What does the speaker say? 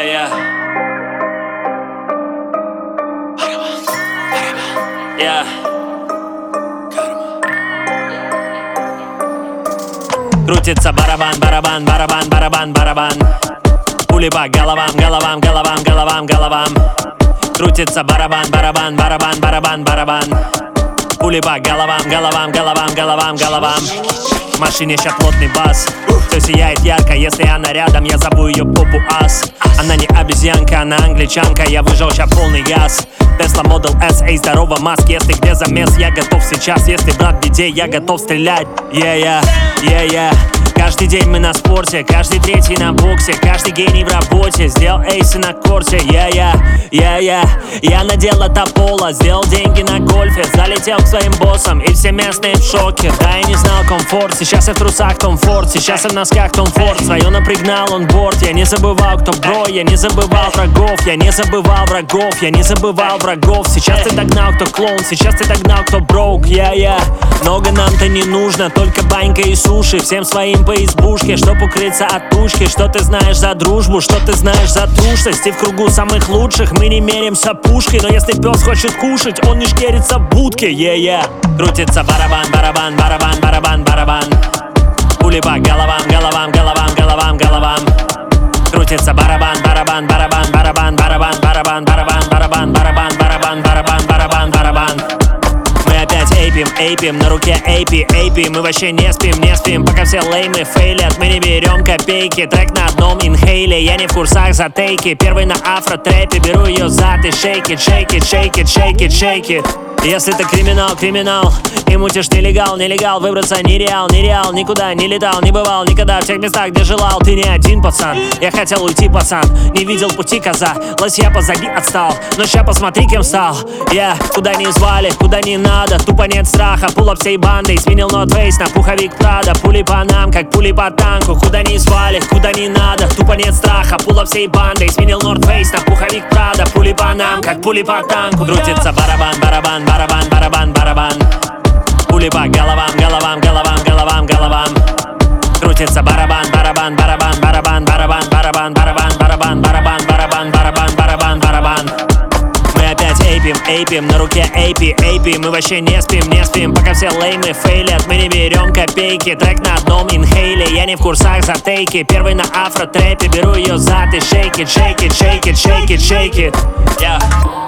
yeah. Yeah. Крутится барабан, барабан, барабан, барабан, барабан. Пули по головам, головам, головам, головам, головам. Крутится барабан, барабан, барабан, барабан, барабан. Пули по головам, головам, головам, головам, головам. В машине ща плотный бас. Все сияет ярко, если она рядом, я зову ее попу ас. Она не обезьянка, она англичанка, я выжал ща полный газ. Tesla Model S, эй, здорово, Маск, если где замес, я готов сейчас. Если брат в беде, я готов стрелять. Yeah, yeah, yeah. Каждый день мы на спорте, каждый третий на боксе, каждый гений в работе, сделал эйсы на корте. Я надел это поло, сделал деньги на гольфе, залетел к своим боссам, и все местные в шоке. Да, я не знал комфорт, сейчас я в трусах Том Форд, сейчас я в носках Том Форд. Свое напрягнал он борт, я не забывал, кто бро, я не забывал врагов, я не забывал врагов, я не забывал врагов. Сейчас ты догнал, кто клоун, сейчас ты догнал, кто броук. Много нам-то не нужно, только банька и суши, всем своим по избушке, чтоб укрыться от тучки. Что ты знаешь за дружбу, что ты знаешь за трушность? И в кругу самых лучших мы не меримся пушкой. Но если пес хочет кушать, он не шкерится в будке. Крутится барабан, барабан, барабан, барабан, барабан. Пули по головам, головам, головам, головам, головам. Крутится барабан, барабан, барабан, барабан, барабан, барабан, барабан, барабан, барабан, барабан, барабан, барабан, барабан. Мы опять эйпим, на руке эйпи. Мы вообще не спим, пока все леймы фейлят. Мы не берем копейки, трек на одном инхейле. Я не в курсах за тейки, первый на афро-трэпе. Беру ее зад и шейкит. Если ты криминал, и мутишь нелегал, выбраться нереал, никуда не летал, не бывал никогда в тех местах, где желал. Ты не один, пацан, я хотел уйти, пацан, не видел пути, коза, лосья позади отстал, но ща посмотри, кем стал. Куда не звали, куда не надо, тупо нет страха, пулап всей бандой, сменил North Face на пуховик Прада. Пули по нам, как пули по танку, куда не звали, куда не надо, тупо нет страха, пулап всей бандой, сменил North Face на пуховик Прада. Пули по нам, как пули по танку. Крутится барабан, барабан, барабан, барабан, барабан. Пули по головам, головам, головам, головам, головам. Крутится барабан, барабан, барабан, барабан, барабан, барабан, барабан, барабан, барабан, барабан, барабан, барабан, барабан. Мы опять эйпим, на руке эйпи. Мы вообще не спим, пока все леймы фейлят. Мы не берем копейки, трек на одном инхейле. Я не в курсах за тейки, первый на афро-трэпе. Беру ее зад и шейкит.